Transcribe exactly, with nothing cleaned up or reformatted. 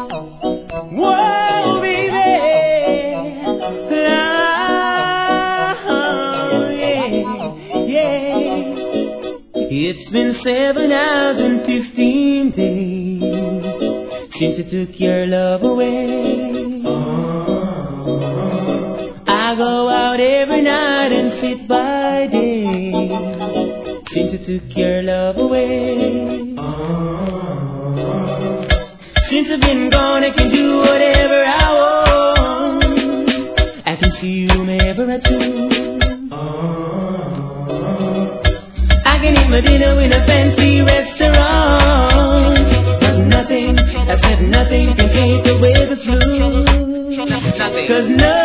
Whoa, baby. Oh, yeah, yeah. It's been seven hours and fifteen days since you took your love away. I go out every night and sit by day since you took your love away. Since I've been gone, I can do whatever I want. I can see you whenever I choose. I can eat my dinner in a fancy restaurant, but nothing, I said nothing can take away the blues. Cause no